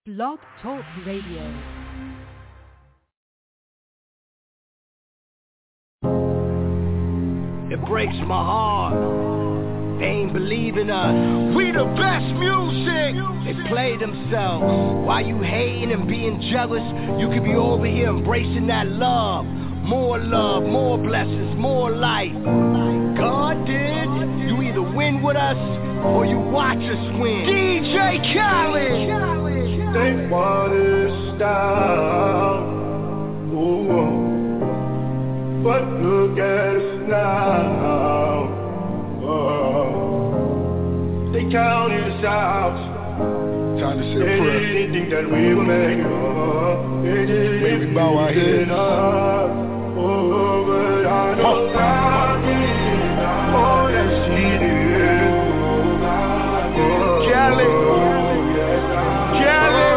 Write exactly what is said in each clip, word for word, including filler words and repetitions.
Blog Talk Radio. It breaks my heart. They ain't believing us. We the best music. They play themselves. While you hating and being jealous, you could be over here embracing that love. More love, more blessings, more life. God did. You either win with us or you watch us win. D J Khaled. They want us down. Ooh. But look at us now. Oh. They counted us out. Time to say they a prayer. They didn't think that we would make it. Oh. They didn't Maybe we bow our heads. Oh, but I know oh. God did. Oh, that she did. Oh, Kelly. Kelly.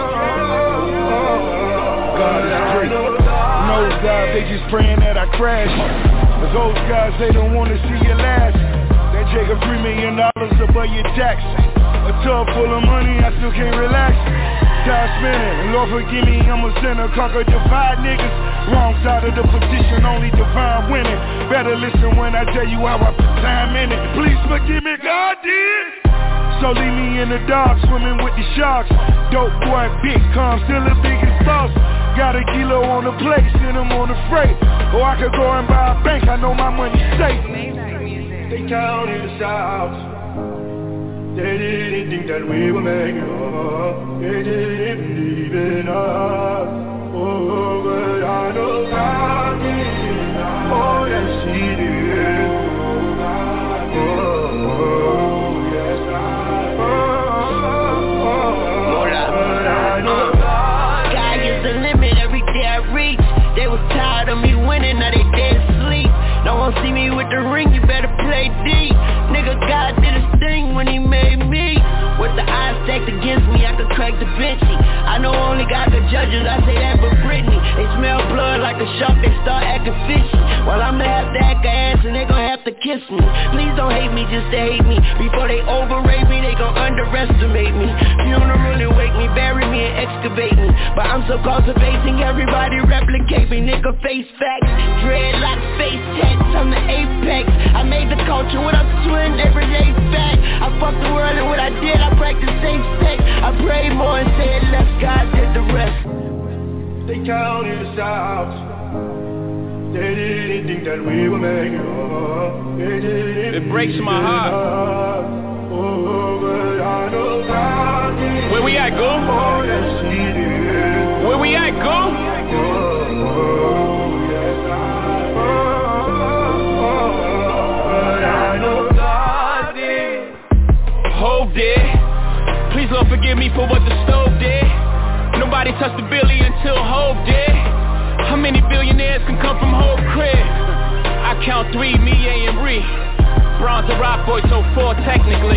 Oh, God is great. Those guys, they just praying that I crash. Cause those guys, they don't wanna see you last. They take a three million dollars above your tax. A tub full of money, I still can't relax. Time spinning, Lord forgive me, I'm a sinner. Conquer, divide niggas. Wrong side of the petition, only divine winning. Better listen when I tell you how I put time in it. Please forgive me, God did. So leave me in the dark, swimming with the sharks. Dope boy, big calm, still the biggest boss. Got a kilo on the plate, send them on the freight. Or I could go and buy a bank, I know my money's safe. They counted us out. They didn't think that we would make it. Oh, they didn't believe in us. Oh, but I know God did. Oh, yes, He did. Oh, oh, yes, I. Oh, oh, oh, but I know God. Sky is the limit every day I reach. They was tired of me winning, now they dead asleep. No one see me with the ring, you better play D. Nigga, God did his thing when he made me. With the odds stacked against me, I could crack the Vinci. I know only God could judge us, I say that for Britney. They smell blood like a shark, they start acting fishy. While I'ma have to act an ass and they gon' have to kiss me. Please don't hate me just to hate me. Before they overrate me, they gon' underestimate me. Funeral and wake me, bury me and excavate me. But I'm so cultivating, everybody replicate me. Nigga face facts, dreadlocks, face tats, I'm the apex. I made the culture what I'm twin everyday fact. I fucked the world and what I did, I practiced safe sex. I prayed more and said less, God did the rest. They counted us out. They didn't think that we would make it. Oh, they didn't. It breaks my heart. Oh, but I know God did. Where we at, go? Oh, yes, He did. Where we at, go? Oh, oh, yes, I. Oh, oh, but I know God did. Hov did. Please Lord forgive me for what the stove did. Nobody touched the Billy until Hov did. How many billionaires can come from Hov crib? I count three, me, A, and Ree. Bronze and Rock Boy, so four technically.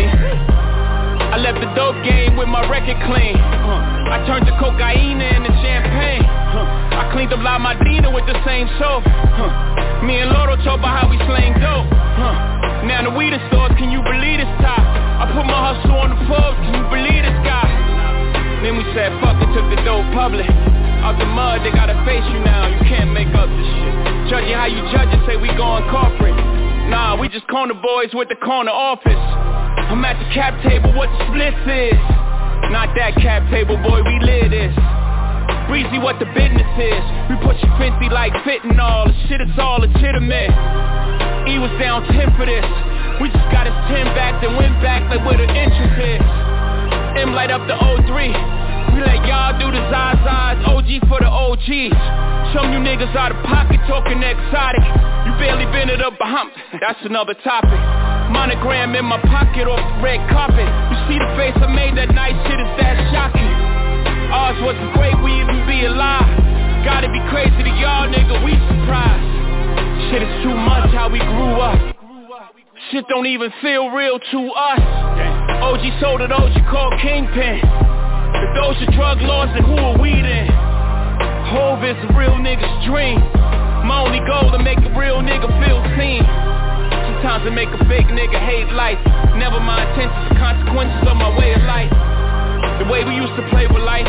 I left the dope game with my record clean. uh, I turned the cocaine into champagne. uh, I cleaned up La Madina with the same soap. uh, Me and Loro talk about how we slang dope. uh, Now the weed stores, can you believe this top? I put my hustle on the pubs, can you believe this guy? Then we said fuck it, took the dope public. Out the mud, they gotta face you now, you can't make up this shit. Judge you how you judge it, say we going corporate. Nah, we just corner boys with the corner office. I'm at the cap table, what the splits is. Not that cap table, boy, we live this. Breezy, what the business is. We push you fancy like fentanyl, the shit is all legitimate. E was down ten for this. We just got his ten back, then went back like where the interest is. M light up the O three. We let y'all do the Zazas, O G for the O Gs. Some you niggas out of pocket talking exotic. You barely been to the Bahamas, that's another topic. Monogram in my pocket off the red carpet. You see the face I made that night, shit is that shocking. Ours wasn't great, we even be alive. Gotta be crazy to y'all nigga, we surprised. Shit is too much how we grew up. Shit don't even feel real to us. O G sold it, O G called Kingpin. If those are drug laws, then who are we then? Hov is a real nigga's dream. My only goal to make a real nigga feel seen. Sometimes I make a fake nigga hate life. Never my intentions, the consequences of my way of life. The way we used to play with life,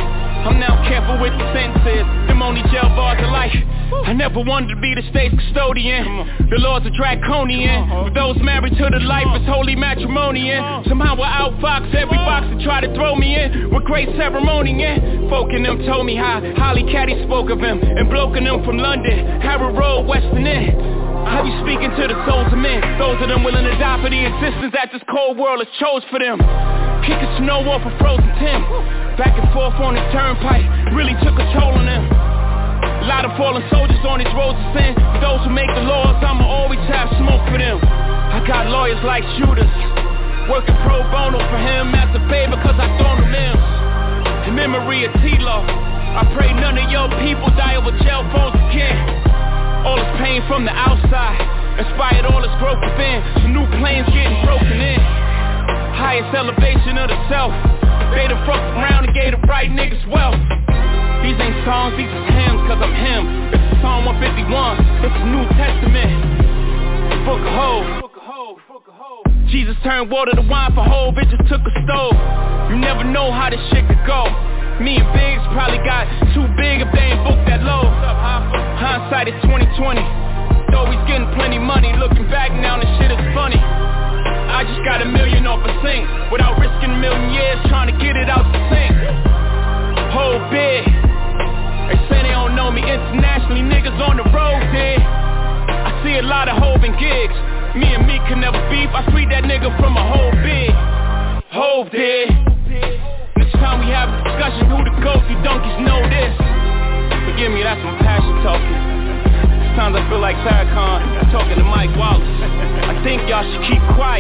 I'm now careful with the sentences. Them only jail bars of life. I never wanted to be the state's custodian. The laws are draconian. For those married to the life, it's holy matrimony. And somehow I outfox every box that try to throw me in with great ceremony. And folk in them told me how Holly Caddy spoke of him, and bloke in them from London, Harrow Road, Western End. I be speaking to the souls of men, those of them willing to die for the existence that this cold world has chose for them. Kicking snow off a frozen Tim, back and forth on the turnpike, really took a toll on them. A lot of fallen soldiers on these roads of sin. For those who make the laws, I'ma always have smoke for them. I got lawyers like shooters, working pro bono for him as a favor cause I thrown them in. In memory of T-Lo, I pray none of your people die over jail phones again. All this pain from the outside inspired all this growth within. Some new planes getting broken in. Highest elevation of the self. They done fucked around and gave the right niggas wealth. These ain't songs, these is hymns, cause I'm him. This is Psalm one fifty-one, it's the New Testament. Book of Hope. Jesus turned water to wine for Hove, it just took a stove. You never know how this shit could go. Me and Biggs probably got too big if they ain't booked that low. Hindsight is twenty twenty. Though he's getting plenty money, looking back now this shit is funny. I just got a million off a sink without risking a million years trying to get it out the sink. Whole big. They say they don't know me internationally, niggas on the road there. I see a lot of Hove and gigs. Me and me can never beef, I treat that nigga from a whole big. Hove there. Next time we have a discussion, who the GOAT, you donkeys know this. Forgive me, that's some passion talking. Sometimes I feel like Farrakhan talking to Mike Wallace. I think y'all should keep quiet.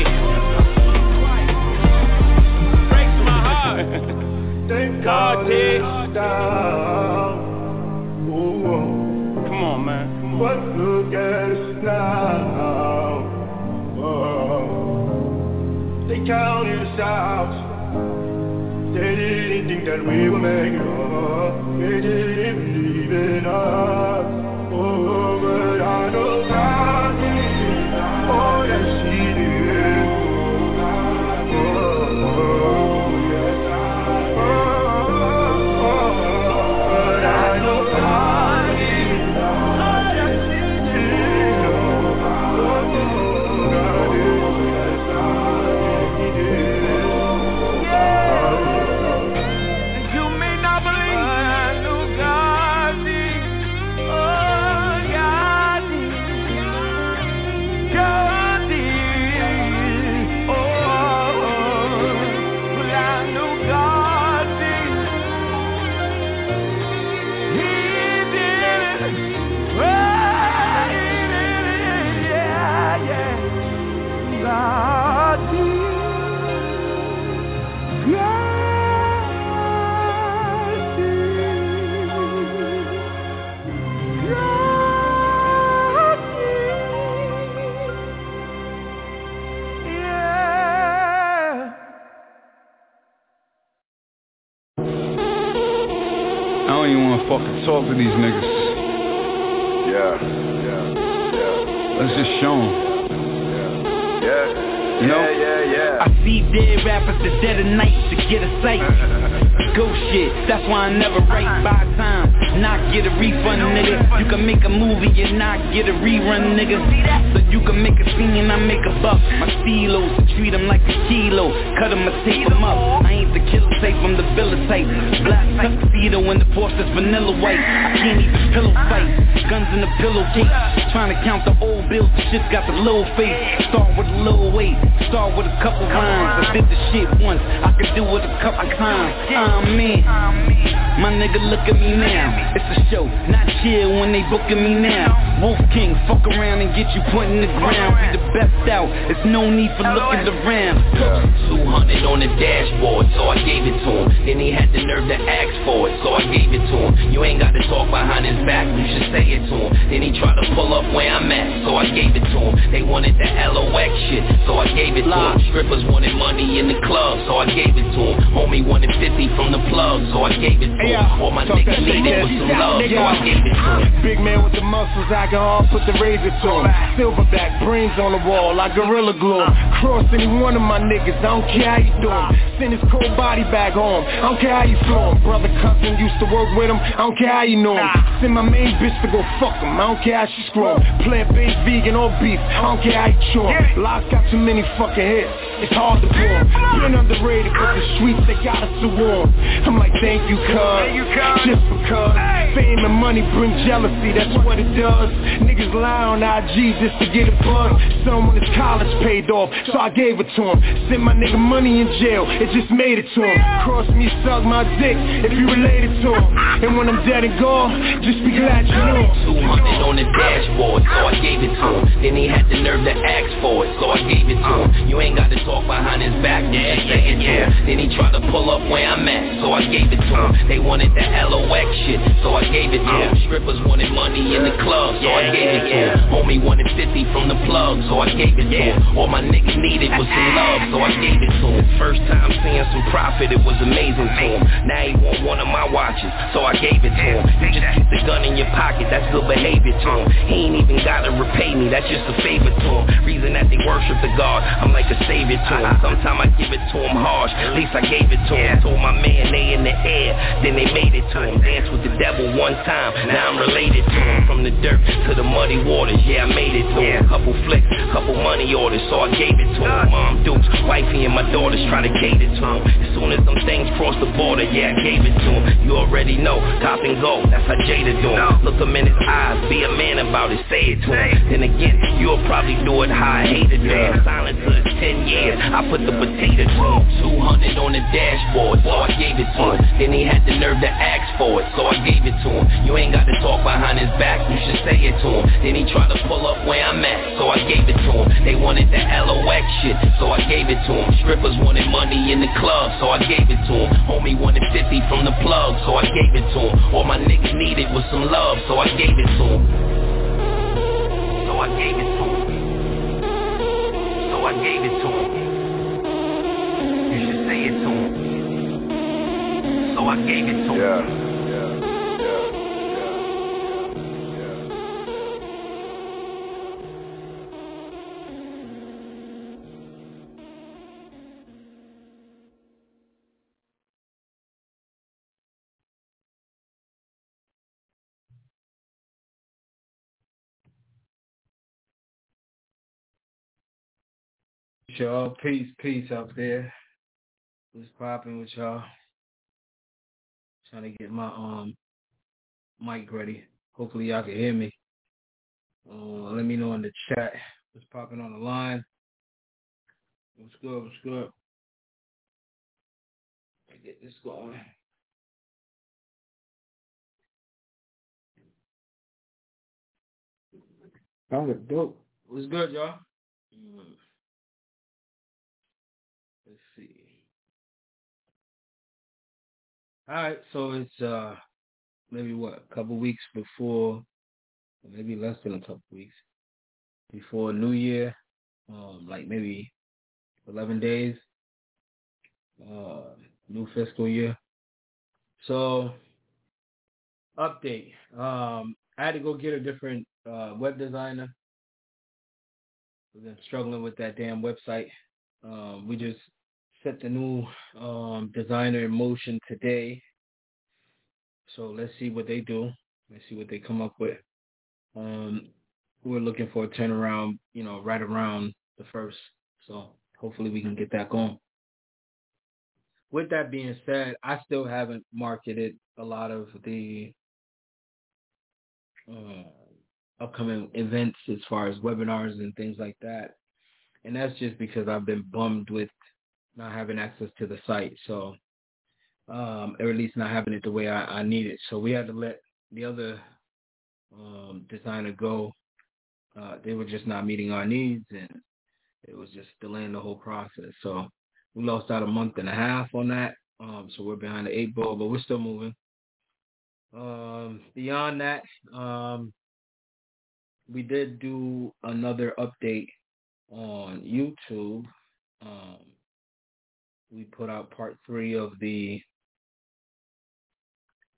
Breaks my heart. Thank God did. Come on, man. But look at us now. Oh. They counted us out. They didn't think that we would make it up. They didn't believe in us. Oh, but I know God did. Oh, yes, He did. Oh, oh, yes, I oh, oh, but I know God did. Oh, yes, He did. Oh, God did. Yes, I He did. Fucking talk to these niggas. Yeah, yeah, yeah. Let's just show them. Yeah, yeah, you know? yeah, yeah, yeah. I see dead rappers the dead of night to get a sight. Ghost shit, that's why I never write by time. Not get a refund, nigga. You can make a movie and not get a rerun, nigga. So you can make a scene and I make a buck. My stilos, treat them like a kilo. Cut them, I tape them up. I ain't the killer tape, I'm the villa type. Black tuxedo in the Porsche's vanilla white. I can't even pillow fight. Guns in the pillowcase. Trying to count the old bills, the shit got the little face. Start with a little weight, start with a couple rhymes. I did the shit once, I could do it a couple times. I'm in. My nigga, look at me now. It's a show, not chill when they booking me now. Wolf King, fuck around and get you put in the ground. Be the best out, there's no need for looking around. two hundred on the dashboard, so I gave it to him. Then he had the nerve to ask for it, so I gave it to him. You ain't got to talk behind his back, you should say it to him. Then he tried to pull up where I'm at, so I gave it to him. They wanted the L O X shit, so I gave it to him. Strippers wanted money in the club, so I gave it to him. Homie wanted fifty from the plug, so I gave it to him. All my niggas needed was some love, so I gave it to him. Big man with the muscles, I can all put the razor to him. Silverback, brains on the wall, I gorilla glue him. Cross any one of my niggas, I don't care how you do him. Send his cold body back home, I don't care how you flew him. Brother cousin used to work with him, I don't care how you know him. Send my main bitch to go fuck him, I don't care how she screw him. Plant-based, vegan or beef, I don't care how you chew him. Lots got too many fucking hits, it's hard to pull him. Been underrated, but the streets, they got us to warm. I'm like, thank you, cuz, just because. Fame and money bring jealousy, that's what it does. Niggas lie on I G just to get a buzz. Someone his college paid off, so I gave it to him. Sent my nigga money in jail, it just made it to him. Cross me, suck my dick, if you related to him. And when I'm dead and gone, just be glad you knew him. two hundred on the dashboard, so I gave it to him. Then he had the nerve to ask for it, so I gave it to him. You ain't got to talk behind his back, yeah, yeah, yeah, yeah. Then he tried to pull up where I'm at, so I gave it to him. They wanted that L O X shit, so I gave it to him. Strippers wanted money in the club, so I gave it to him. Homie wanted fifty from the plug, so I gave it to him. All my niggas needed was some love, so I gave it to him. First time seeing some profit, it was amazing to him. Now he want one of my watches, so I gave it to him. You just keep the gun in your pocket, that's good behavior to him. He ain't even gotta repay me, that's just a favor to him. Reason that they worship the God, I'm like a savior to him. Sometimes I give it to him harsh, at least I gave it to him. Told my man they in the air, then they made it to him. Danced with the devil one time, now I'm related to him. From the dirt to the muddy waters, yeah, I made it to him. Couple flicks, couple money orders, so I gave it to him. Mom, Dukes, wifey and my daughters try to cater to him. As soon as them things cross the border, yeah, I gave it to him. You already know, cop and go, that's how Jada do him. Look him in his eyes, be a man about it, say it to him. Then again, you'll probably do it how I hate it to him. Silence to his ten years, I put the potato to him. two hundred on the dashboard, so I gave it to him. Then he had the nerve to ask for it, so I gave it to him. You ain't got to talk behind his back, you should say it to him. Then he tried to pull up where I'm at, so I gave it to him. They wanted that L O X shit, so I gave it to him. Strippers wanted money in the club, so I gave it to him. Homie wanted fifty from the plug, so I gave it to him. All my niggas needed was some love, so I gave it to him. So I gave it to him. So I gave it to him. You should say it to him. So I gave it to him. Yeah. Y'all, peace, peace out there. What's popping with y'all? Trying to get my um mic ready. Hopefully y'all can hear me. Uh, let me know in the chat what's popping on the line. What's good? What's good? Let's get this going. Found it dope. What's good, y'all? Mm. Let's see. All right, so it's uh maybe what a couple weeks before, maybe less than a couple weeks before New Year, um, like maybe eleven days, uh, new fiscal year. So update. Um, I had to go get a different uh, web designer. We've been struggling with that damn website. Um, we just set the new um, designer in motion today. So let's see what they do. Let's see what they come up with. Um, we're looking for a turnaround, you know, right around the first. So hopefully we can get that going. With that being said, I still haven't marketed a lot of the uh, upcoming events as far as webinars and things like that. And that's just because I've been bummed with not having access to the site. So, um, or at least not having it the way I, I need it. So we had to let the other um, designer go. Uh, they were just not meeting our needs, and it was just delaying the whole process. So we lost out a month and a half on that. Um, so we're behind the eight ball, but we're still moving. Um, beyond that, um, we did do another update on YouTube. Um, we put out part three of the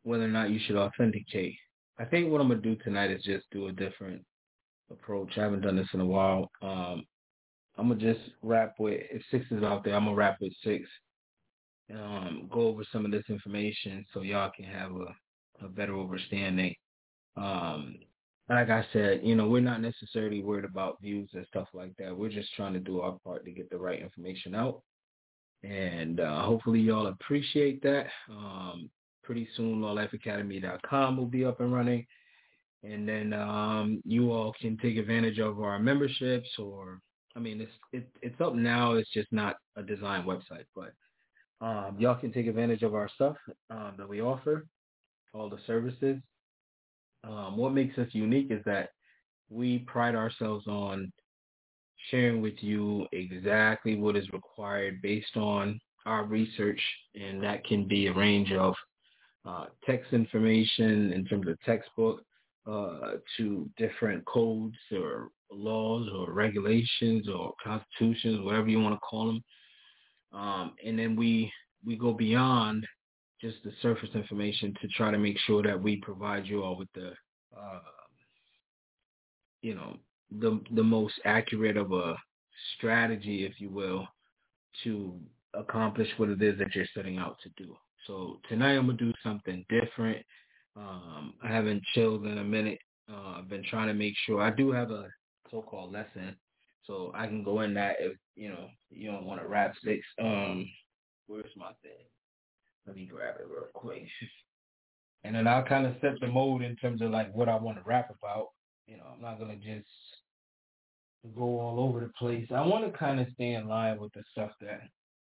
whether or not you should authenticate. I think what I'm gonna do tonight is just do a different approach. I haven't done this in a while. Um, I'm gonna just rap with if six is out there. I'm gonna rap with six. Um, go over some of this information so y'all can have a, a better understanding. Um, like I said, you know, we're not necessarily worried about views and stuff like that. We're just trying to do our part to get the right information out. And uh, hopefully y'all appreciate that. Um, pretty soon, law life academy dot com will be up and running. And then um, you all can take advantage of our memberships or, I mean, it's it, it's up now. It's just not a design website. But um, y'all can take advantage of our stuff um, that we offer, all the services. Um, what makes us unique is that we pride ourselves on sharing with you exactly what is required based on our research, and that can be a range of uh, text information in terms of textbook uh, to different codes or laws or regulations or constitutions, whatever you want to call them. Um, and then we we go beyond just the surface information to try to make sure that we provide you all with the, uh, you know, the the most accurate of a strategy, if you will, to accomplish what it is that you're setting out to do. So tonight I'm gonna do something different. Um, I haven't chilled in a minute. Uh, I've been trying to make sure I do have a so-called lesson, so I can go in that if you know you don't want to rap six. Um, where's my thing? Let me grab it real quick. And then I'll kind of set the mode in terms of like what I want to rap about. You know, I'm not going to just go all over the place. I want to kind of stay in line with the stuff that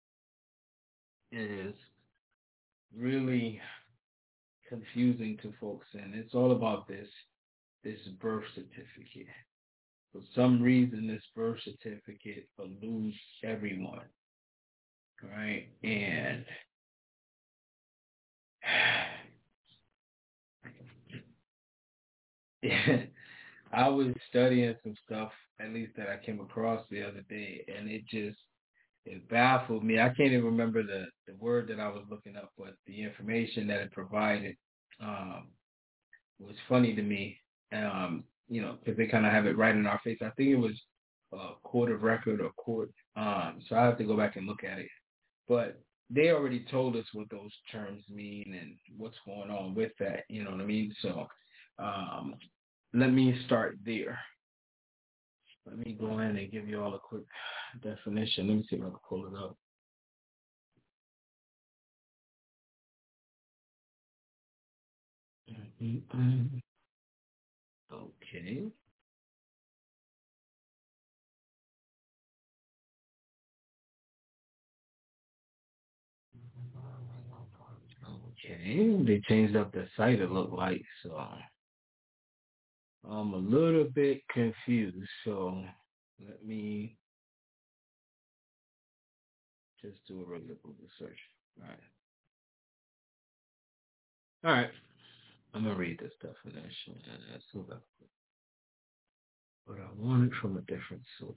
is really confusing to folks. And it's all about this, this birth certificate. For some reason, this birth certificate eludes everyone. Right? And I was studying some stuff, at least that I came across the other day, and it just, it baffled me. I can't even remember the, the word that I was looking up, but the information that it provided um, was funny to me, um, you know, because they kind of have it right in our face. I think it was uh, court of record or court, um, so I have to go back and look at it. But they already told us what those terms mean and what's going on with that, you know what I mean? So um, let me start there. Let me go in and give you all a quick definition. Let me see if I can pull it up. Mm-hmm. Okay. Okay, they changed up the site, it looked like, so I'm a little bit confused. So let me just do a regular Google search. All right. All right. I'm going to read this definition. So that, but I want it from a different source.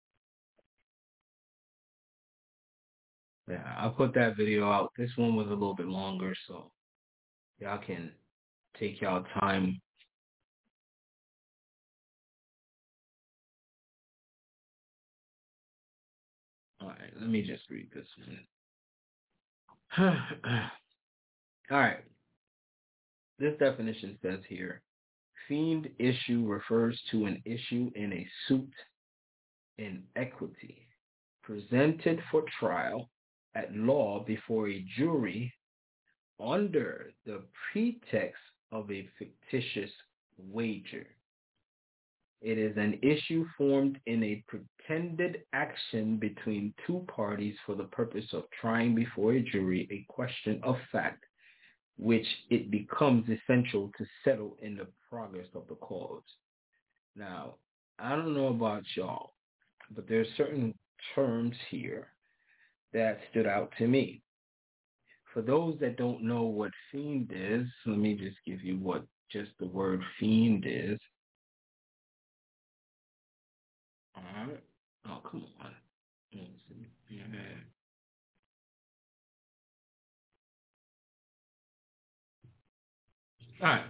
Yeah, I'll put that video out. This one was a little bit longer, so y'all can take y'all time. All right, let me just read this one. All right. This definition says here, fiend issue refers to an issue in a suit in equity presented for trial at law before a jury under the pretext of a fictitious wager. It is an issue formed in a pretended action between two parties for the purpose of trying before a jury a question of fact, which it becomes essential to settle in the progress of the cause. Now, I don't know about y'all, but there's certain terms here that stood out to me. For those that don't know what fiend is, let me just give you what just the word fiend is. All right. Oh, come on. Let's see. Yeah. All right.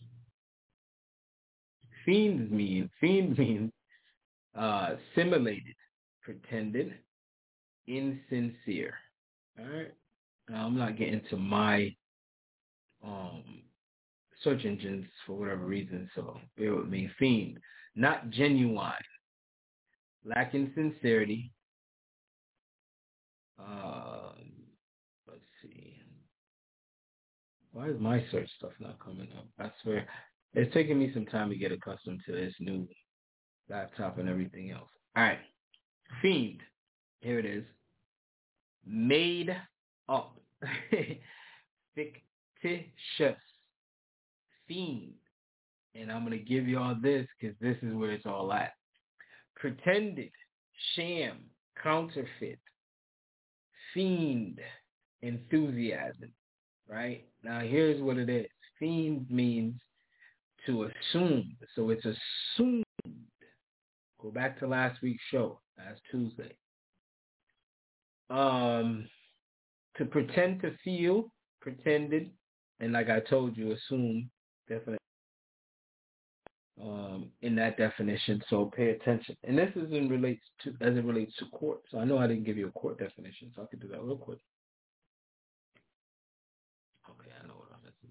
Fiends mean, fiend means uh, simulated, pretended, insincere. All right. Now, I'm not getting to my um, search engines for whatever reason, so bear with me. Fiend, not genuine, lacking sincerity. Uh, let's see. Why is my search stuff not coming up? I swear, it's taking me some time to get accustomed to this new laptop and everything else. All right. Fiend. Here it is. Made up. Fictitious. Fiend. And I'm going to give y'all this because this is where it's all at. Pretended. Sham. Counterfeit. Fiend. Enthusiasm. Right? Now, here's what it is. Fiend means to assume. So it's assumed. Go back to last week's show, last Tuesday. Um, to pretend to feel, pretended, and like I told you, assume, definitely. Um, in that definition, so pay attention. And this is in relates to as it relates to court. So I know I didn't give you a court definition, so I could do that real quick. Okay, I know what I'm missing.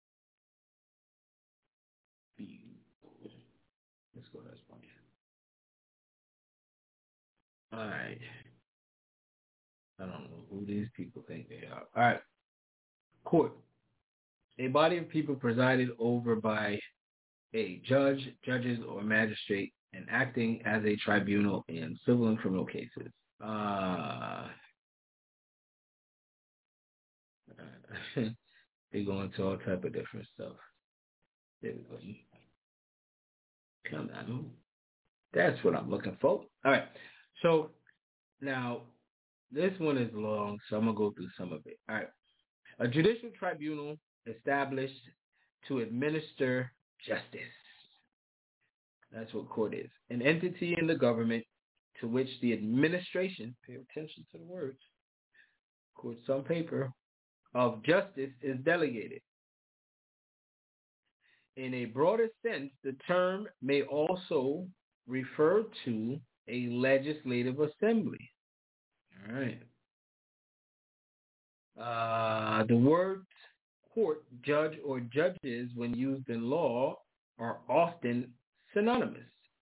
Let's go to this point. All right. I don't know who these people think they are. All right. Court. A body of people presided over by a judge, judges, or magistrate, and acting as a tribunal in civil and criminal cases. Uh, they go into all type of different stuff. There we go. Come on. That's what I'm looking for. All right. So now this one is long, so I'm going to go through some of it. All right. A judicial tribunal established to administer justice. That's what court is. An entity in the government to which the administration, pay attention to the words, courts on paper, of justice is delegated. In a broader sense, the term may also refer to a legislative assembly. All right. Uh, the words court, judge, or judges, when used in law, are often synonymous.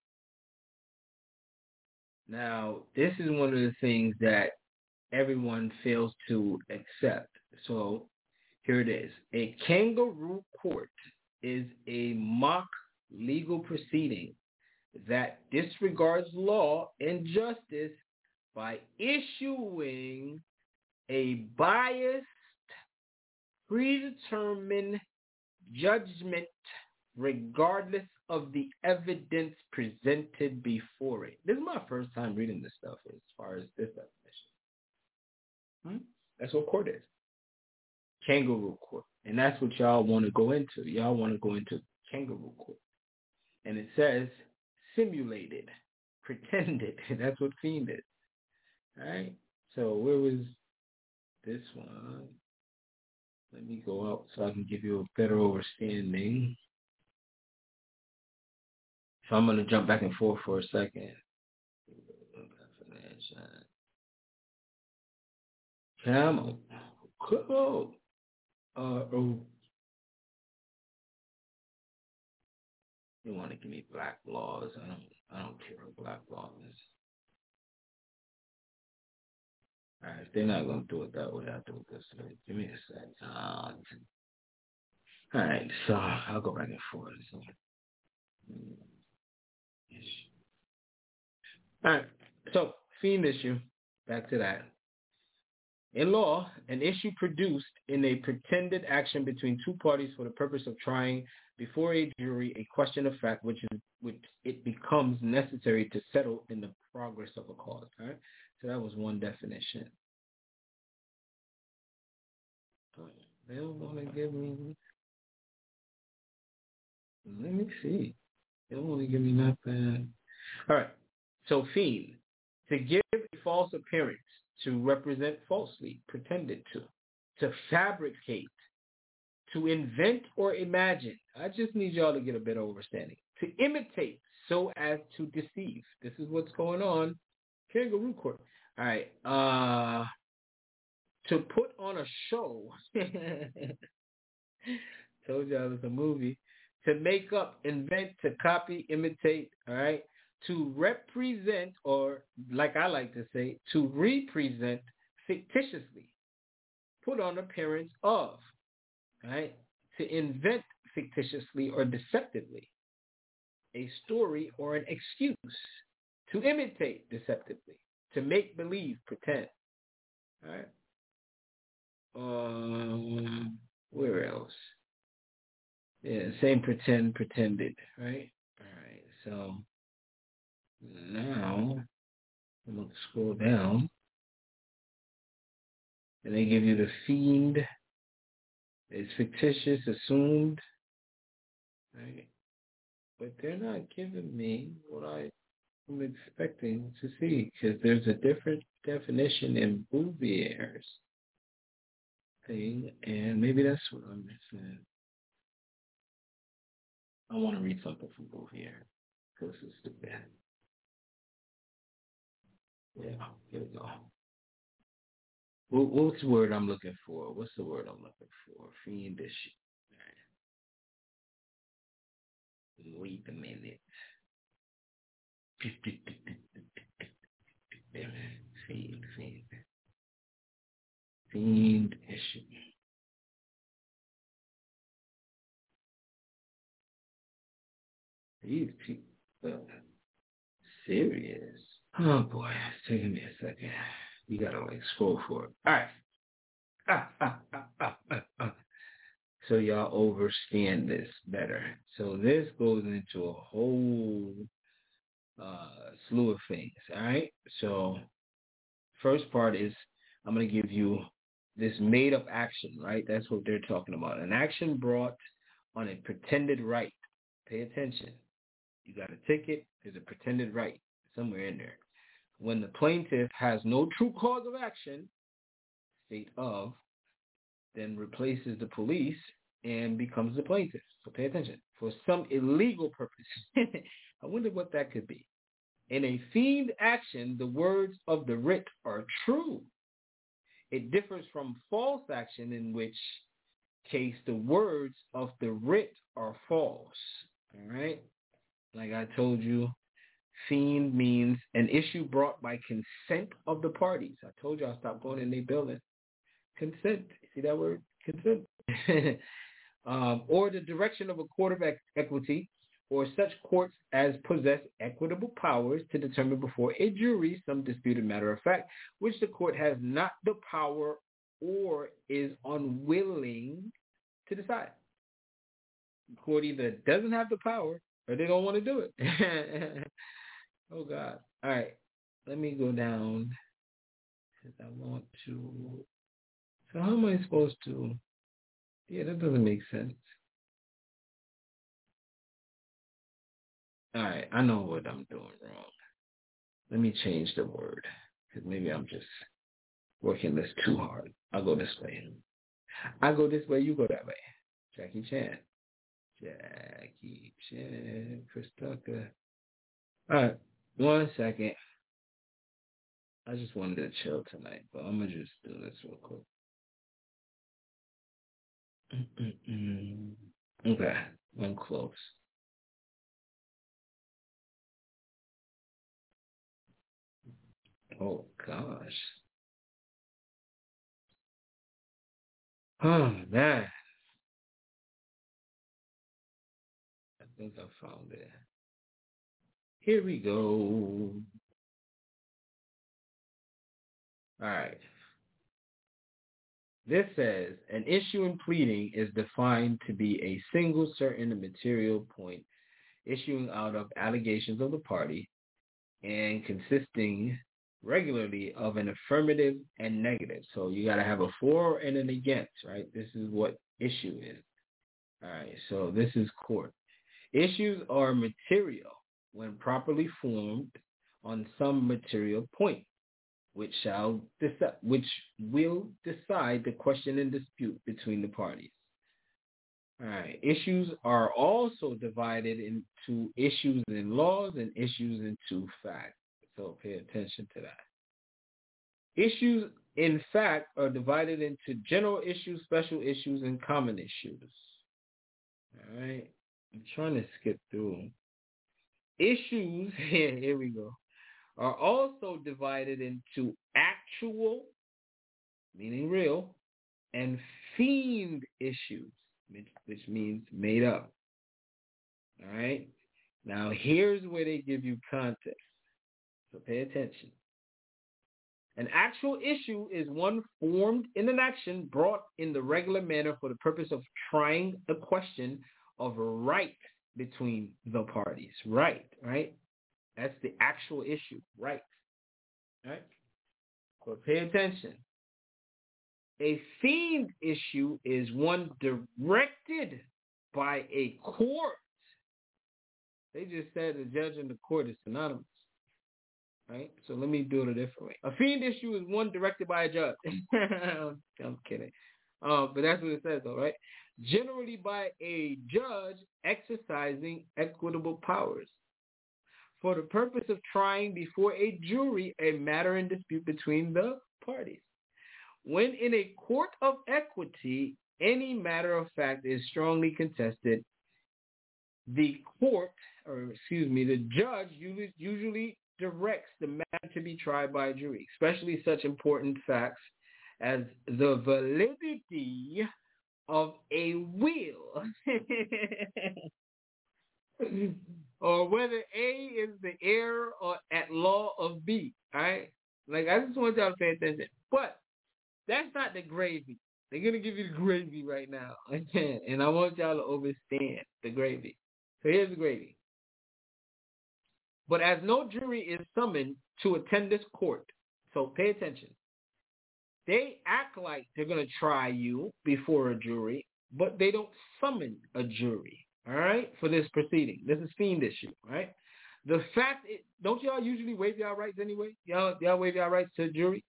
Now, this is one of the things that everyone fails to accept. So here it is. A kangaroo court is a mock legal proceeding that disregards law and justice by issuing a biased, predetermined judgment regardless of the evidence presented before it. This is my first time reading this stuff as far as this definition. Hmm? That's what court is. Kangaroo court. And that's what y'all want to go into. Y'all want to go into kangaroo court. And it says simulated, pretended. That's what fiend is. All right? So where was this one? Let me go out so I can give you a better understanding. So I'm going to jump back and forth for a second. Come on. Come on. Uh, oh. You want to give me black laws? I don't. I don't care what black law is. All right, if they're not gonna do it that way, I'll do it this way. Give me a sec. Uh, all right, so I'll go back and forth. So. All right, so fiend issue. Back to that. In law, an issue produced in a pretended action between two parties for the purpose of trying before a jury a question of fact which is which it becomes necessary to settle in the progress of a cause. All right? So that was one definition. They don't want to give me. Let me see. They don't want to give me nothing. All right. So fiend, to give a false appearance, to represent falsely, pretended to, to fabricate, To invent or imagine. I just need y'all to get a better understanding. To imitate so as to deceive. This is what's going on. Kangaroo court. All right. Uh, to put on a show. Told y'all it's a movie. To make up, invent, to copy, imitate. All right. To represent, or like I like to say, to represent fictitiously. Put on appearance of. Right? To invent fictitiously or deceptively a story or an excuse. To imitate deceptively. To make believe, pretend. All right? Um, where else? Yeah, same pretend, pretended. Right? All right. So now I'm going to scroll down. And they give you the fiend. It's fictitious, assumed, right? But they're not giving me what I am expecting to see because there's a different definition in Bouvier's thing, and maybe that's what I'm missing. I want to read something from Bouvier because it's the best. Yeah, here we go. What's the word I'm looking for? What's the word I'm looking for? Fiendish. Right. Wait a minute. Fiend, fiend. Fiendish. These people serious. Oh boy, it's taking me a second. You gotta like scroll for it. All right. Ah, ah, ah, ah, ah, ah. So y'all understand this better. So this goes into a whole uh, slew of things. All right. So first part is I'm gonna give you this made up action. Right. That's what they're talking about. An action brought on a pretended right. Pay attention. You got a ticket. There's a pretended right somewhere in there. When the plaintiff has no true cause of action, state of, then replaces the police and becomes the plaintiff. So pay attention. For some illegal purpose. I wonder what that could be. In a fiend action, the words of the writ are true. It differs from false action, in which case the words of the writ are false. All right? Like I told you, fiend means an issue brought by consent of the parties. I told you I'll stop going in their building. Consent. See that word? Consent. um, or the direction of a court of equ- equity or such courts as possess equitable powers to determine before a jury some disputed matter of fact, which the court has not the power or is unwilling to decide. The court either doesn't have the power or they don't want to do it. Oh, God. All right. Let me go down because I want to. So how am I supposed to? Yeah, that doesn't make sense. All right. I know what I'm doing wrong. Let me change the word because maybe I'm just working this too hard. I'll go this way. I go this way. You go that way. Jackie Chan. Jackie Chan. Chris Tucker. All right. One second. I just wanted to chill tonight, but I'm going to just do this real quick. Mm-mm-mm. Okay. I'm close. Oh, gosh. Oh, man. I think I found it. Here we go. All right. This says, an issue in pleading is defined to be a single certain material point issuing out of allegations of the party and consisting regularly of an affirmative and negative. So you got to have a for and an against, right? This is what issue is. All right. So this is court. Issues are material when properly formed on some material point, which shall decide, which will decide the question and dispute between the parties. All right. Issues are also divided into issues in laws and issues into fact. So pay attention to that. Issues in fact are divided into general issues, special issues, and common issues. All right. I'm trying to skip through them. Issues, here, here we go, are also divided into actual, meaning real, and feigned issues, which, which means made up. All right? Now, here's where they give you context. So pay attention. An actual issue is one formed in an action brought in the regular manner for the purpose of trying a question of right between the parties. Right, right? That's the actual issue. Right. Right? But pay attention. A feigned issue is one directed by a court. They just said the judge and the court is synonymous. Right? So let me do it a different way. A feigned issue is one directed by a judge. I'm kidding. Uh, but that's what it says, though, right? Generally by a judge exercising equitable powers for the purpose of trying before a jury a matter in dispute between the parties. When in a court of equity, any matter of fact is strongly contested, the court, or excuse me, the judge usually, usually directs the matter to be tried by a jury, especially such important facts as the validity of a will or whether A is the heir or at law of B. All right? Like, I just want y'all to pay attention. But that's not the gravy. They're going to give you the gravy right now. And I want y'all to understand the gravy. So here's the gravy. But as no jury is summoned to attend this court, so pay attention. They act like they're going to try you before a jury, but they don't summon a jury, all right, for this proceeding. This is fiend issue, right? The fact, it, don't y'all usually waive y'all rights anyway? Y'all, y'all waive y'all rights to a jury?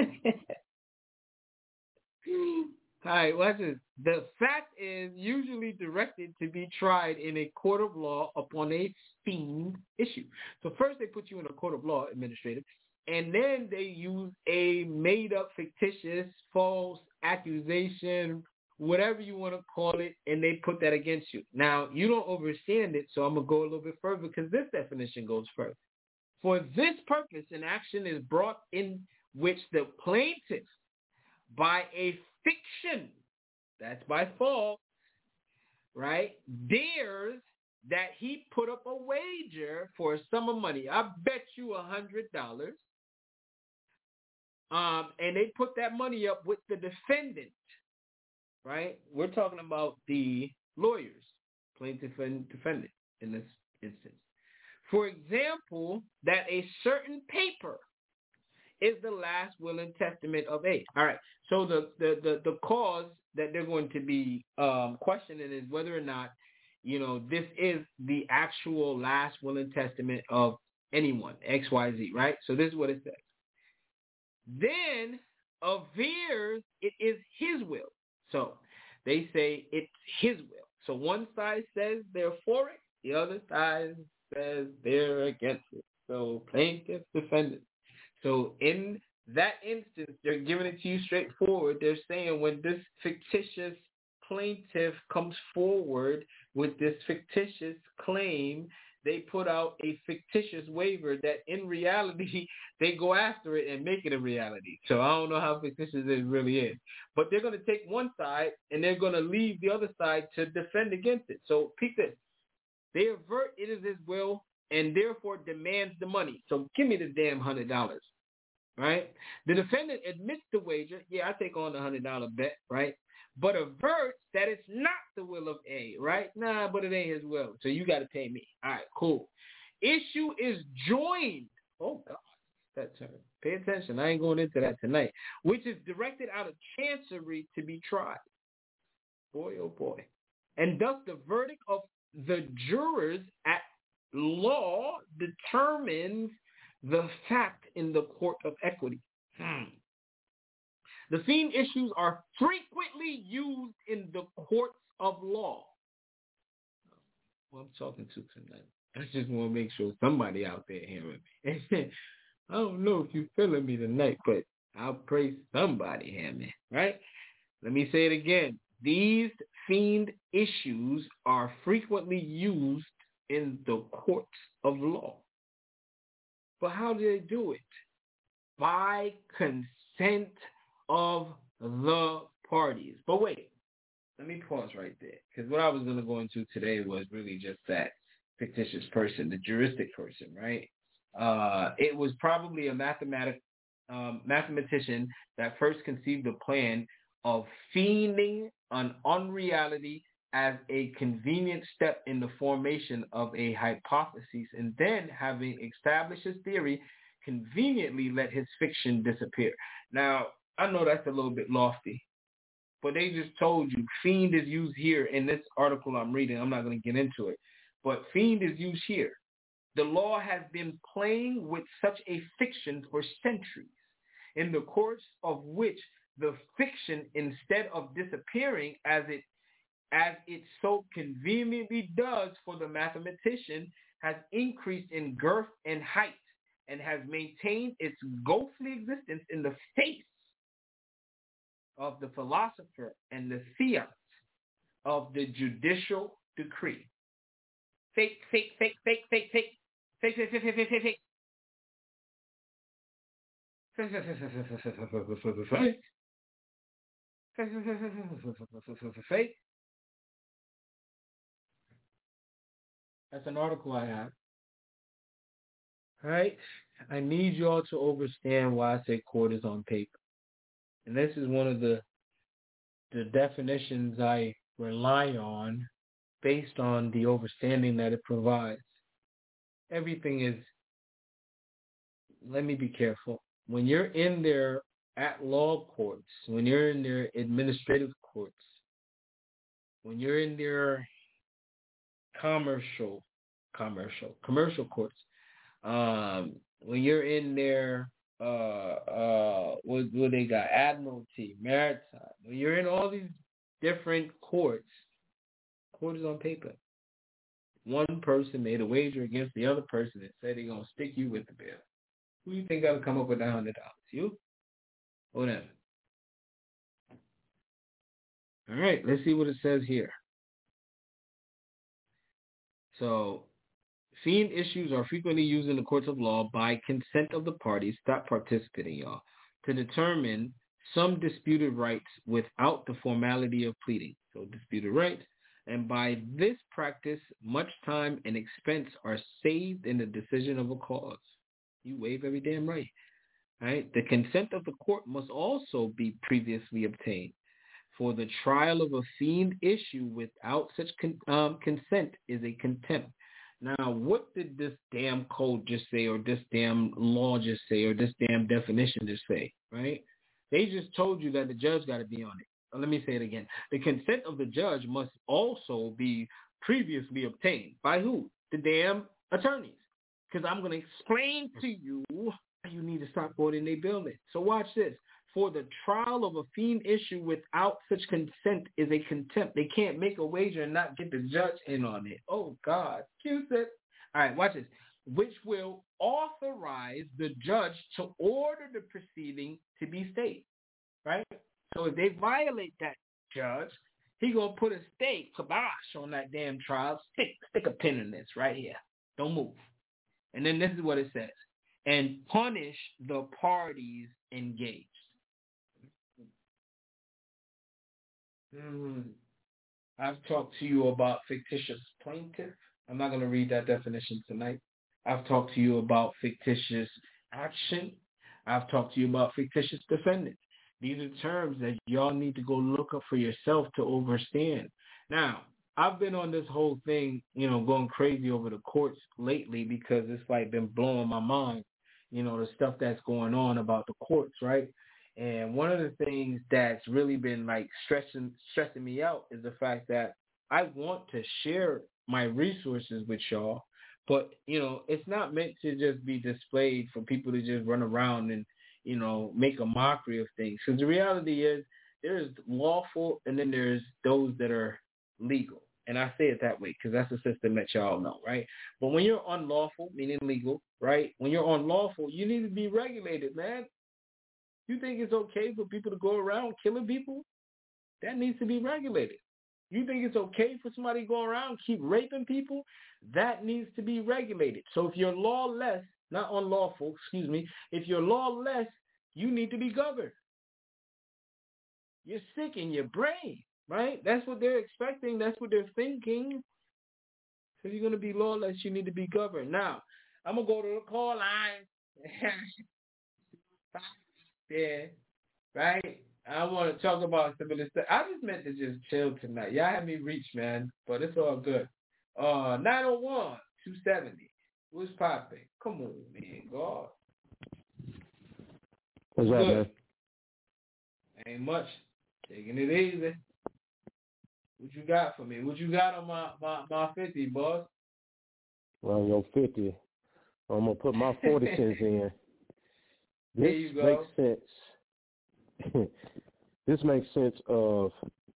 All right, watch this. The fact is usually directed to be tried in a court of law upon a fiend issue. So first they put you in a court of law, administrative, and then they use a made-up, fictitious, false accusation, whatever you want to call it, and they put that against you. Now, you don't understand it, so I'm going to go a little bit further because this definition goes further. For this purpose, an action is brought in which the plaintiff, by a fiction, that's by fault, right, dares that he put up a wager for a sum of money. I bet you a hundred dollars. Um, and they put that money up with the defendant, right? We're talking about the lawyers, plaintiff and defendant in this instance. For example, that a certain paper is the last will and testament of A. All right. So the, the, the, the cause that they're going to be um, questioning is whether or not, you know, this is the actual last will and testament of anyone, X Y Z, right? So this is what it says. Then averres it is his will. So they say it's his will. So one side says they're for it. The other side says they're against it. So plaintiff, defendant. So in that instance, they're giving it to you straightforward. They're saying when this fictitious plaintiff comes forward with this fictitious claim, they put out a fictitious waiver that in reality, they go after it and make it a reality. So I don't know how fictitious it really is. But they're going to take one side and they're going to leave the other side to defend against it. So peep this. They avert it is his will and therefore demands the money. So give me the damn one hundred dollars. Right? The defendant admits the wager. Yeah, I take on the one hundred dollars bet, right? But averts that it's not the will of A, right? Nah, but it ain't his will. So you got to pay me. All right, cool. Issue is joined. Oh, God. That term. Pay attention. I ain't going into that tonight. Which is directed out of chancery to be tried. Boy, oh, boy. And thus the verdict of the jurors at law determines the fact in the court of equity. Hmm. The fiend issues are frequently used in the courts of law. Well, I'm talking to tonight. I just want to make sure somebody out there hearing me. I don't know if you're feeling me tonight, but I'll pray somebody hear me, right? Let me say it again. These fiend issues are frequently used in the courts of law. But how do they do it? By consent of the parties. But wait, let me pause right there. Because what I was going to go into today was really just that fictitious person, the juristic person, right? Uh, it was probably a mathematic, um, mathematician that first conceived the plan of fiending an unreality as a convenient step in the formation of a hypothesis, and then, having established his theory, conveniently let his fiction disappear. Now, I know that's a little bit lofty, but they just told you fiend is used here in this article I'm reading. I'm not going to get into it, but fiend is used here. The law has been playing with such a fiction for centuries, in the course of which the fiction, instead of disappearing as it as it so conveniently does for the mathematician, has increased in girth and height, and has maintained its ghostly existence in the face of the philosopher and the fiat of the judicial decree. Fake, fake, fake, fake, fake, fake, fake, fake, fake, fake, fake, fake, fake. Fake. That's an article I have. All right? I need you all to understand why I say court is on paper. And this is one of the the definitions I rely on based on the understanding that it provides. Everything is, let me be careful. When you're in their at-law courts, when you're in their administrative courts, when you're in their commercial, commercial, commercial courts, um, when you're in their, uh, uh, what, what they got, admiralty, maritime, when you're in all these different courts, court is on paper. One person made a wager against the other person and said they're going to stick you with the bill. Who do you think got to come up with that one hundred dollars? You? Or them? All right, let's see what it says here. So, fiend issues are frequently used in the courts of law by consent of the parties, stop participating, y'all, to determine some disputed rights without the formality of pleading. So, disputed rights. And by this practice, much time and expense are saved in the decision of a cause. You waive every damn right. Right? The consent of the court must also be previously obtained. For the trial of a fiend issue without such con- um, consent is a contempt. Now, what did this damn code just say, or this damn law just say, or this damn definition just say, right? They just told you that the judge got to be on it. Let me say it again. The consent of the judge must also be previously obtained. By who? The damn attorneys. Because I'm going to explain to you why you need to stop going in their building. So watch this. For the trial of a fiend issue without such consent is a contempt. They can't make a wager and not get the judge in on it. Oh, God. Cue it. All right, watch this. Which will authorize the judge to order the proceeding to be stayed. Right? So if they violate that judge, he going to put a stay, kibosh, on that damn trial. Stick, stick a pin in this right here. Don't move. And then this is what it says. And punish the parties engaged. Mm. I've talked to you about fictitious plaintiff. I'm not going to read that definition tonight. I've talked to you about fictitious action. I've talked to you about fictitious defendant. These are terms that y'all need to go look up for yourself to understand. Now, I've been on this whole thing, you know, going crazy over the courts lately because it's like been blowing my mind, you know, the stuff that's going on about the courts, right? And one of the things that's really been like stressing stressing me out is the fact that I want to share my resources with y'all, but, you know, it's not meant to just be displayed for people to just run around and, you know, make a mockery of things. Because the reality is there is lawful and then there's those that are legal. And I say it that way because that's the system that y'all know, right? But when you're unlawful, meaning legal, right? When you're unlawful, you need to be regulated, man. You think it's okay for people to go around killing people? That needs to be regulated. You think it's okay for somebody to go around keep raping people? That needs to be regulated. So if you're lawless, not unlawful, excuse me, if you're lawless, you need to be governed. You're sick in your brain, right? That's what they're expecting. That's what they're thinking. So you're going to be lawless, you need to be governed. Now, I'm going to go to the call line. Yeah, right? I want to talk about some of this stuff. I just meant to just chill tonight. Y'all had me reach, man, but it's all good. Uh, nine oh one, two seventy. What's popping? Come on, man, God. What's up, man? Ain't much. Taking it easy. What you got for me? What you got on my, my, my fifty, boss? Well, your fifty. I'm going to put my forty cents in. This there you go. makes sense. This makes sense of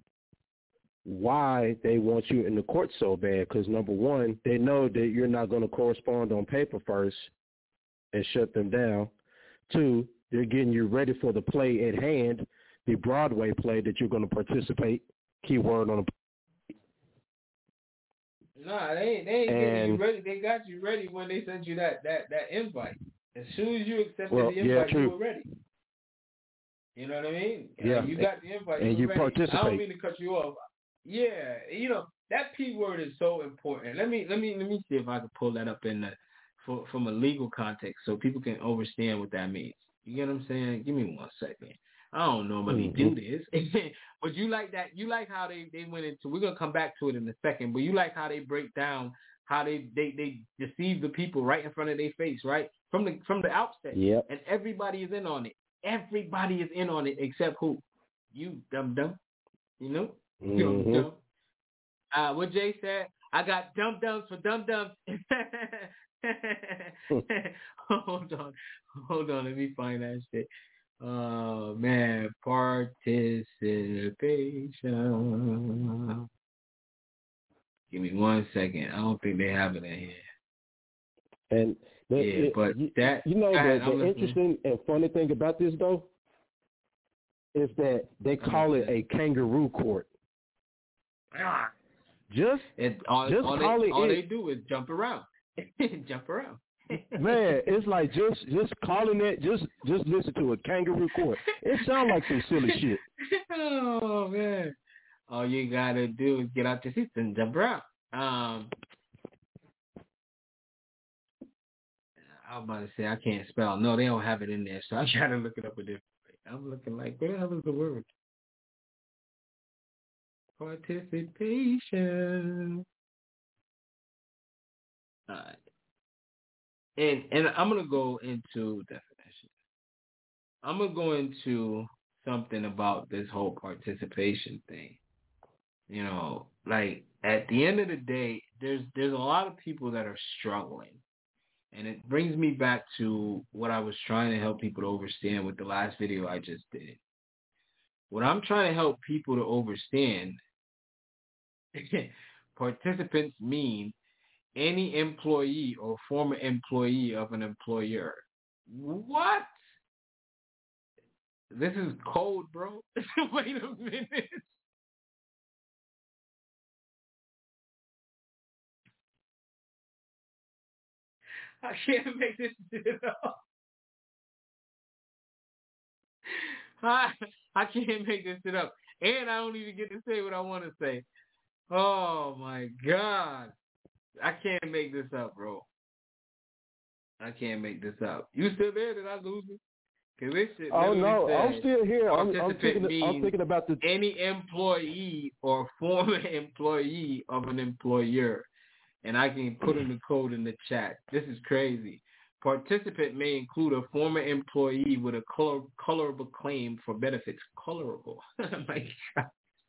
why they want you in the court so bad. Because, number one, they know that you're not going to correspond on paper first and shut them down. Two, they're getting you ready for the play at hand, the Broadway play that you're going to participate. Keyword on the Nah, they ain't, they ain't getting you ready. They got you ready when they sent you that, that, that invite. As soon as you accepted well, the invite, yeah, you were ready. You know what I mean? Yeah. You got the invite, and you you were ready. participate. I don't mean to cut you off. Yeah, you know, that P word is so important. Let me let me let me see if I can pull that up in the for, from a legal context so people can understand what that means. You get what I'm saying? Give me one second. I don't normally mm-hmm. do this. But you like that you like how they, they went into we're gonna come back to it in a second, but you like how they break down how they, they, they deceive the people right in front of their face, right? From the from the outset. Yep. And everybody is in on it. Everybody is in on it except who? You, dumb dumb. You know? Mm-hmm. Dumb dumb. Uh, what Jay said, I got dumb dumbs for dumb dumbs. Hold on. Hold on. Let me find that shit. Oh, man. Participation. Give me one second. I don't think they have it in here. And the, yeah, it, but you, that you know that, the, the interesting and funny thing about this though is that they call it a kangaroo court. Ah. Just it, all, just all call they, it. All it, they do is jump around, jump around. Man, it's like just just calling it. Just just listen to a kangaroo court. It sounds like some silly shit. Oh man. All you gotta do is get out your seats and jump around. Um, I was about to say I can't spell. No, they don't have it in there, so I gotta look it up a different way. I'm looking like, where the hell is the word? Participation. All right. And and I'm gonna go into definition. I'm gonna go into something about this whole participation thing. You know, like at the end of the day, there's there's a lot of people that are struggling. And it brings me back to what I was trying to help people to understand with the last video I just did. What I'm trying to help people to understand, participants mean any employee or former employee of an employer. What? This is code, bro. Wait a minute. I can't make this shit up. I, I can't make this shit up. And I don't even get to say what I want to say. Oh, my God. I can't make this up, bro. I can't make this up. You still there? Did I lose it? Cause this shit oh, no. said, I'm still here. I'm, I'm, thinking, I'm thinking about the... any employee or former employee of an employer. And I can put in the code in the chat. This is crazy. Participant may include a former employee with a color, colorable claim for benefits. Colorable. Oh my God.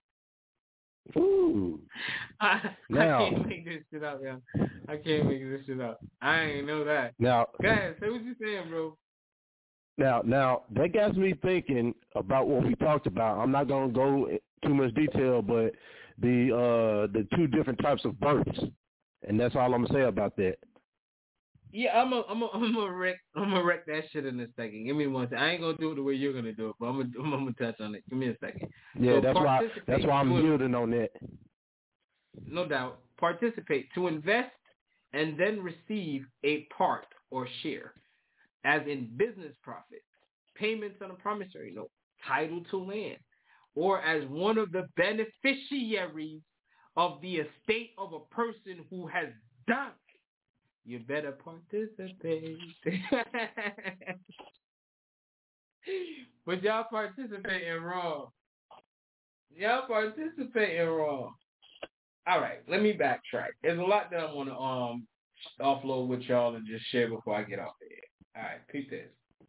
Ooh. I, now, I can't make this shit up, yo. I can't make this shit up. I ain't know that. Now, guys, say what you saying, bro. Now, now that gets me thinking about what we talked about. I'm not gonna go too much detail, but the uh, the two different types of births, and that's all I'm gonna say about that. Yeah, I'm a, I'm a, I'm a wreck, I'm gonna wreck that shit in a second. Give me one second. I ain't gonna do it the way you're gonna do it, but I'm gonna, I'm gonna touch on it. Give me a second. Yeah, so that's why, that's why I'm to, yielding on that. No doubt. Participate to invest and then receive a part or share, as in business profits, payments on a promissory note, title to land, or as one of the beneficiaries of the estate of a person who has died. You better participate. But y'all participating wrong. Y'all participating wrong. All right, let me backtrack. There's a lot that I want to um offload with y'all and just share before I get off the air. All right, peep this.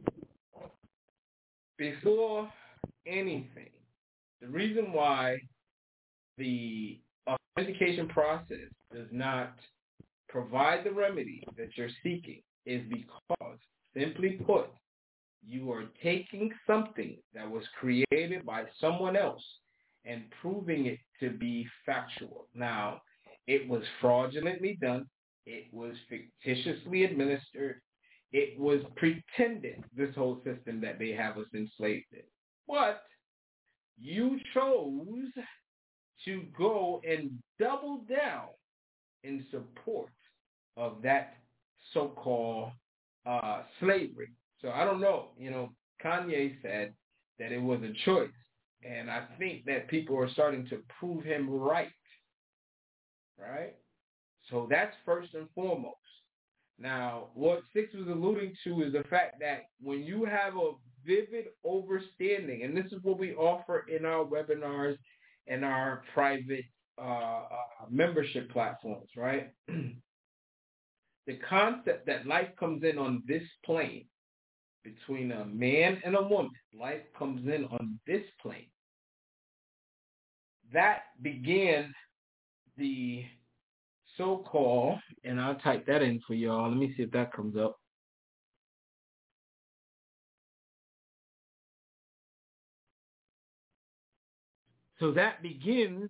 Before anything, the reason why the authentication process does not provide the remedy that you're seeking is because, simply put, you are taking something that was created by someone else and proving it to be factual. Now, it was fraudulently done. It was fictitiously administered. It was pretended, this whole system that they have us enslaved in. But you chose to go and double down in support of that so-called uh, slavery. So I don't know. You know, Kanye said that it was a choice. And I think that people are starting to prove him right. Right? So that's first and foremost. Now, what Six was alluding to is the fact that when you have a vivid understanding, and this is what we offer in our webinars and our private uh, uh, membership platforms, right? The concept that life comes in on this plane between a man and a woman, life comes in on this plane. That began the so-called, and I'll type that in for y'all. Let me see if that comes up. So that begins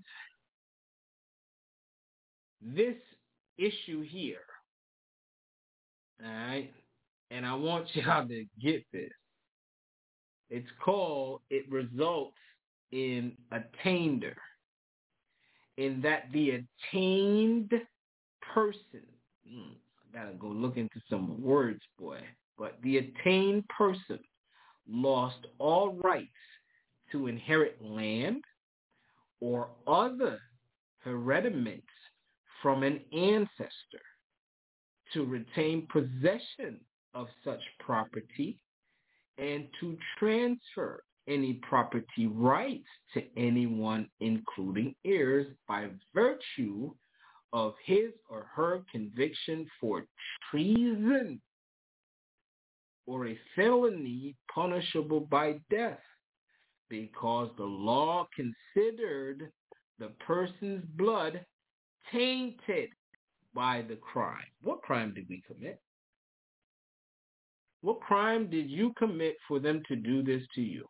this issue here. All right? And I want y'all to get this. It's called, it results in attainder. In that the attained person, hmm, I gotta go look into some words, boy, but the attained person lost all rights to inherit land or other hereditaments from an ancestor, to retain possession of such property, and to transfer any property rights to anyone, including heirs, by virtue of his or her conviction for treason or a felony punishable by death, because the law considered the person's blood tainted by the crime. What crime did we commit? What crime did you commit for them to do this to you?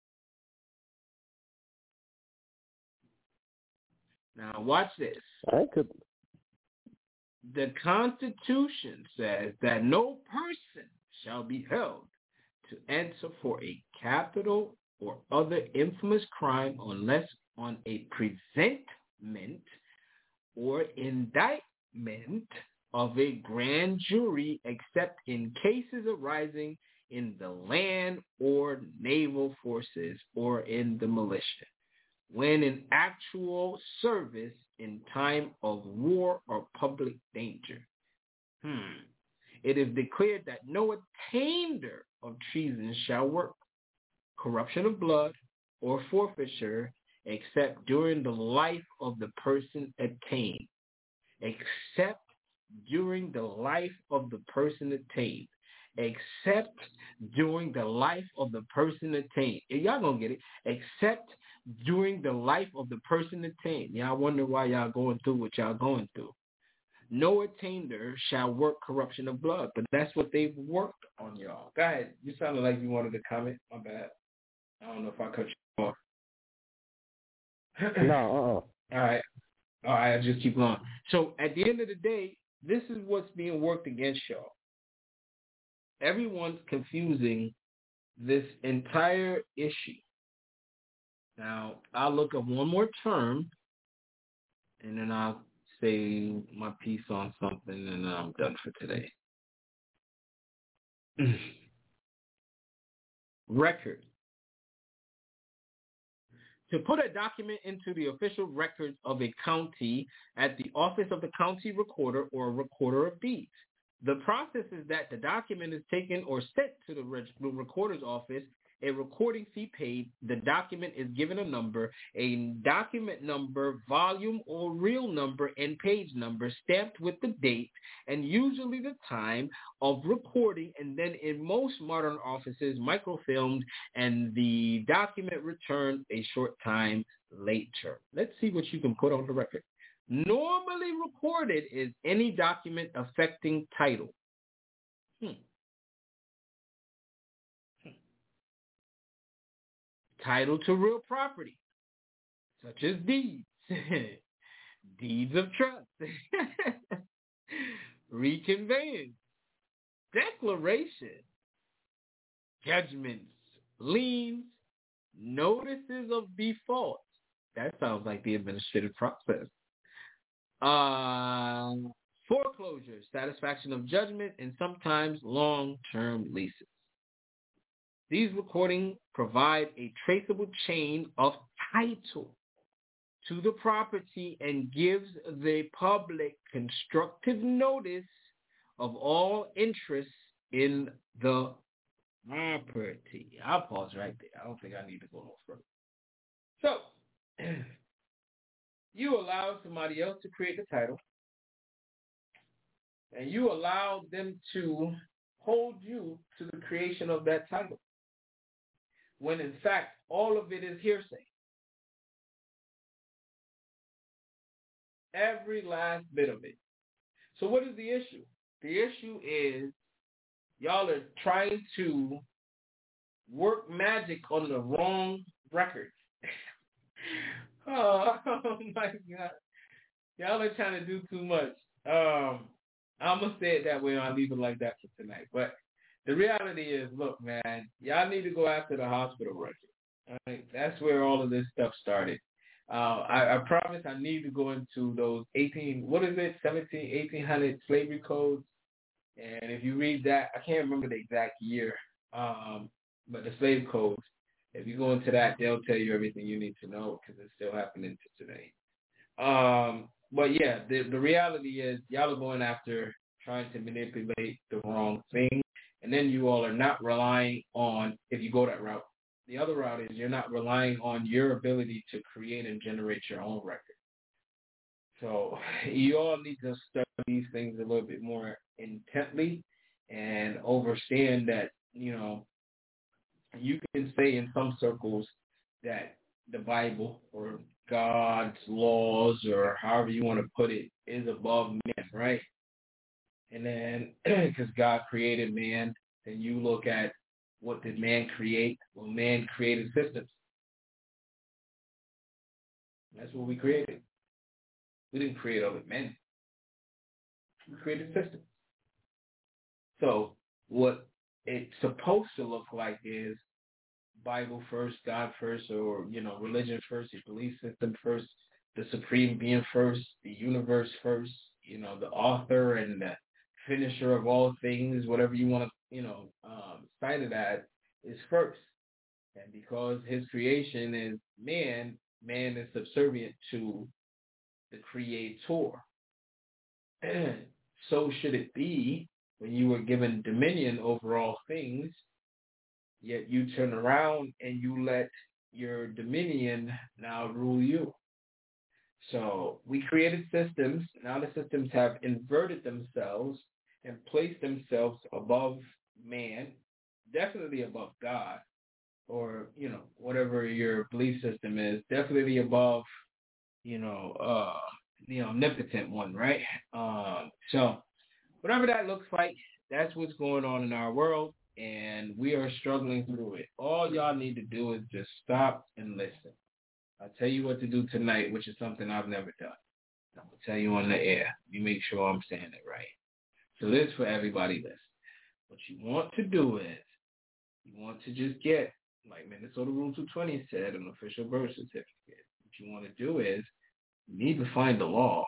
Now watch this. I could. The Constitution says that no person shall be held to answer for a capital or other infamous crime unless on a presentment or indictment of a grand jury, except in cases arising in the land or naval forces or in the militia, when in actual service in time of war or public danger. Hmm. It is declared that no attainder of treason shall work corruption of blood or forfeiture except during the life of the person attained. Except during the life of the person attained. Except during the life of the person attained. Y'all gonna get it. Except during the life of the person attained. Y'all wonder why y'all going through what y'all going through. No attainder shall work corruption of blood, but that's what they've worked on y'all. Go ahead. You sounded like you wanted to comment. My bad. I don't know if I cut you off. No, uh-uh. All right. All right, I'll just keep going. So at the end of the day, this is what's being worked against y'all. Everyone's confusing this entire issue. Now, I'll look up one more term, and then I'll say my piece on something, and I'm done for today. Record. To put a document into the official records of a county at the office of the county recorder or recorder of deeds. The process is that the document is taken or sent to the reg- recorder's office, a recording fee paid, the document is given a number, a document number, volume or real number, and page number stamped with the date and usually the time of recording, and then in most modern offices, microfilmed, and the document returned a short time later. Let's see what you can put on the record. Normally recorded is any document affecting title. Hmm. Title to real property, such as deeds, deeds of trust, reconveyance, declaration, judgments, liens, notices of default. That sounds like the administrative process. Uh, foreclosure, satisfaction of judgment, and sometimes long-term leases. These recordings provide a traceable chain of title to the property and gives the public constructive notice of all interests in the property. I'll pause right there. I don't think I need to go no further. So, you allow somebody else to create the title, and you allow them to hold you to the creation of that title, when in fact all of it is hearsay. Every last bit of it. So what is the issue? The issue is y'all are trying to work magic on the wrong record. oh, oh my God. Y'all are trying to do too much. Um, I'm going to say it that way and I'll leave it like that for tonight. But the reality is, look, man, y'all need to go after the hospital record. All right? That's where all of this stuff started. Uh, I, I promise I need to go into those eighteen, what is it, seventeen, eighteen hundred slavery codes. And if you read that, I can't remember the exact year, um, but the slave codes, if you go into that, they'll tell you everything you need to know because it's still happening to today. Um, but yeah, the, the reality is y'all are going after trying to manipulate the wrong thing. And then you all are not relying on, if you go that route, the other route is you're not relying on your ability to create and generate your own record. So you all need to study these things a little bit more intently and understand that, you know, you can say in some circles that the Bible or God's laws or however you want to put it is above man, right? And then because God created man, then you look at what did man create? Well, man created systems. That's what we created. We didn't create other men. We created systems. So what it's supposed to look like is Bible first, God first, or, you know, religion first, your belief system first, the supreme being first, the universe first, you know, the author and the finisher of all things, whatever you want to, you know, um, cite it as, is first. And because his creation is man, man is subservient to the creator. And so should it be when you were given dominion over all things, yet you turn around and you let your dominion now rule you. So we created systems. Now the systems have inverted themselves and placed themselves above man, definitely above God, or, you know, whatever your belief system is, definitely above, you know, uh, the omnipotent one, right? Um, so whatever that looks like, that's what's going on in our world, and we are struggling through it. All y'all need to do is just stop and listen. I'll tell you what to do tonight, which is something I've never done. I'm going to tell you on the air. You make sure I'm saying it right. So this is for everybody listening. What you want to do is, you want to just get, like Minnesota Rule two twenty said, an official birth certificate. What you want to do is, you need to find the law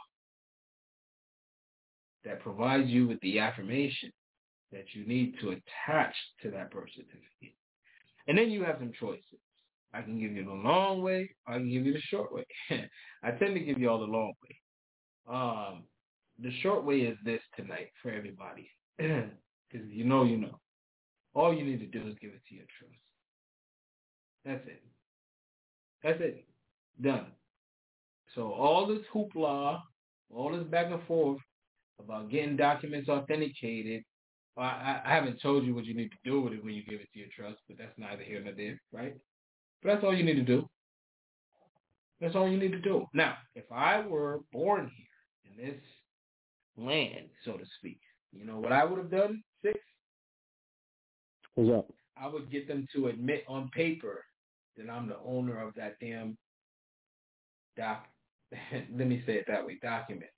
that provides you with the affirmation that you need to attach to that birth certificate. And then you have some choices. I can give you the long way, or I can give you the short way. I tend to give you all the long way. Um, the short way is this tonight for everybody. Because you know, you know. All you need to do is give it to your trust. That's it. That's it. Done. So all this hoopla, all this back and forth about getting documents authenticated, I, I haven't told you what you need to do with it when you give it to your trust, but that's neither here nor there, right? But that's all you need to do. That's all you need to do. Now, if I were born here in this land, so to speak, you know what I would have done, Six? What's up? I would get them to admit on paper that I'm the owner of that damn doc. Let me say it that way, document.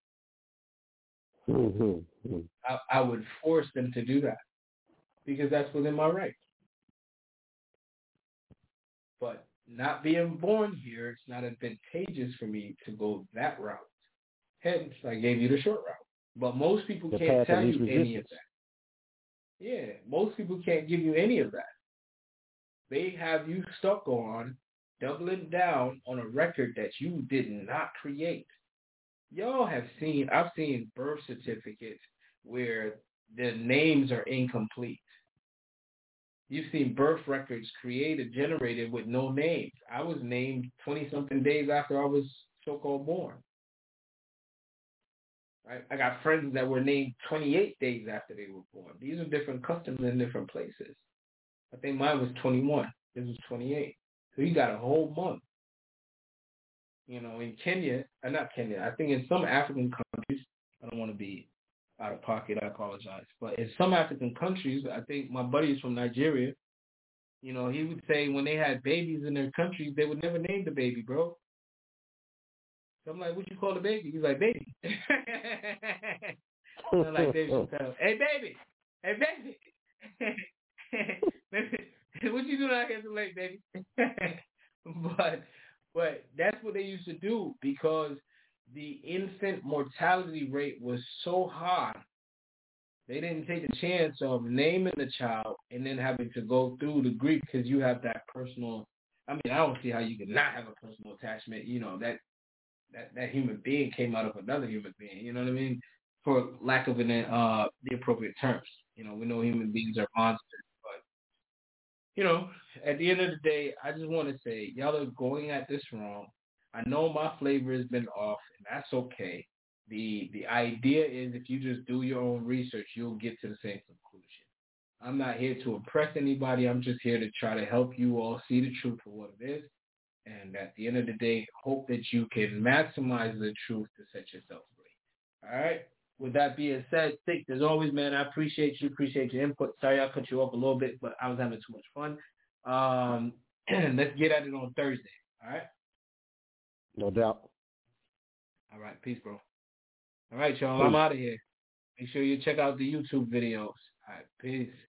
Mm-hmm. I, I would force them to do that because that's within my right. But not being born here, it's not advantageous for me to go that route. Hence, I gave you the short route. But most people The can't path of tell you least any of resistance. that. Yeah, most people can't give you any of that. They have you stuck on doubling down on a record that you did not create. Y'all have seen, I've seen birth certificates where the names are incomplete. You've seen birth records created, generated with no names. I was named twenty-something days after I was so-called born. Right? I got friends that were named twenty-eight days after they were born. These are different customs in different places. I think mine was twenty-one. This was twenty-eight. So you got a whole month. You know, in Kenya, uh, not Kenya, I think in some African countries, I don't want to be out of pocket, I apologize. But in some African countries, I think my buddy is from Nigeria, you know, he would say when they had babies in their countries, they would never name the baby, bro. So I'm like, what you call the baby? He's like, baby. I'm like, Dave Chappelle. Hey, baby. Hey, baby. What you doing out here so late, baby? but, but that's what they used to do because the infant mortality rate was so high. They didn't take the chance of naming the child and then having to go through the grief because you have that personal. I mean, I don't see how you can not have a personal attachment. You know, that that, that human being came out of another human being. You know what I mean? For lack of an uh the appropriate terms. You know, we know human beings are monsters, but you know, at the end of the day, I just want to say y'all are going at this wrong. I know my flavor has been off, and that's okay. The the idea is if you just do your own research, you'll get to the same conclusion. I'm not here to impress anybody. I'm just here to try to help you all see the truth for what it is. And at the end of the day, hope that you can maximize the truth to set yourself free. All right? With that being said, Six, as always, man, I appreciate you. Appreciate your input. Sorry I cut you off a little bit, but I was having too much fun. Um, let's get at it on Thursday. All right? No doubt. All right. Peace, bro. All right, y'all. I'm out of here. Make sure you check out the YouTube videos. All right. Peace.